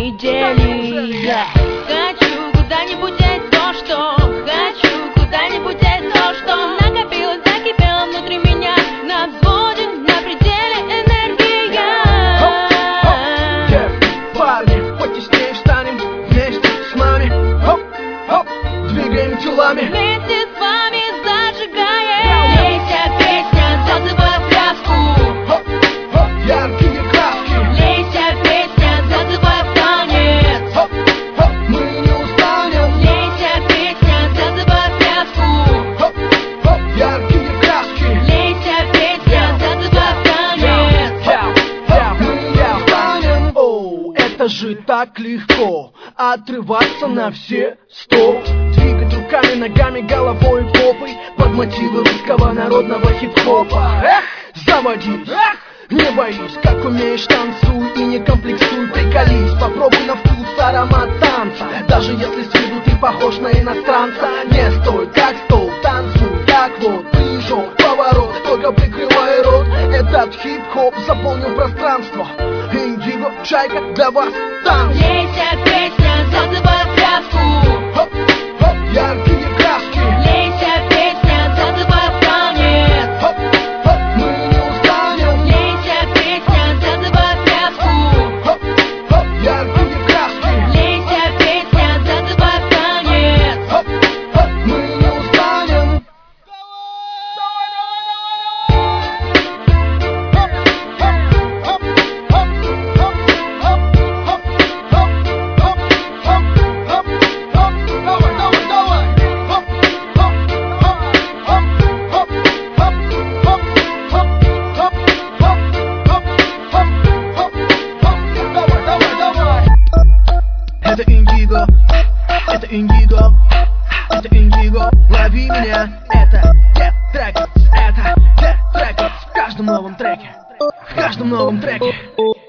пределе. Хочу куда-нибудь есть то, что хочу куда-нибудь есть то, что накопилось, закипело внутри меня. На взводе, на пределе энергия. Девки, парни, потеснее станем вместе с нами. Хоп, двигаем телами. Вместе с вами зажигаем. Лейся, песня, зазывай пляску. Яркие краски. Лейся, песня, зазывай в танец. Мы не устанем. Лейся, песня, зазывай пляску. Яркие краски. Лейся, песня, зазывай в танец. Мы не устанем. Оу, это же так легко отрываться на все 100. Двигать руками, ногами, головой, попой под мотивы русского народного хип-хопа. Заводись, не боись, как умеешь, танцуй и не комплексуй, приколись. Попробуй на вкус аромат танца. Даже если с виду ты похож на иностранца, не стой, как стол, танцуй, как вот прыжок, поворот, только прикрывай рот. Этот хип-хоп заполнил пространство. Индиго, чайка, для вас танц. Лейся, песня, зазывай пляску. Яркие краски. Лейся, песня, зазывай в танец. Мы не устанем. Лейся, песня, зазывай пляску. Яркие краски. Лейся, песня, зазывай в танец. Мы не устанем. Это Индиго, это Индиго, это Индиго, лови меня. Это Get Records, это Get Records. В каждом новом треке, в каждом новом треке.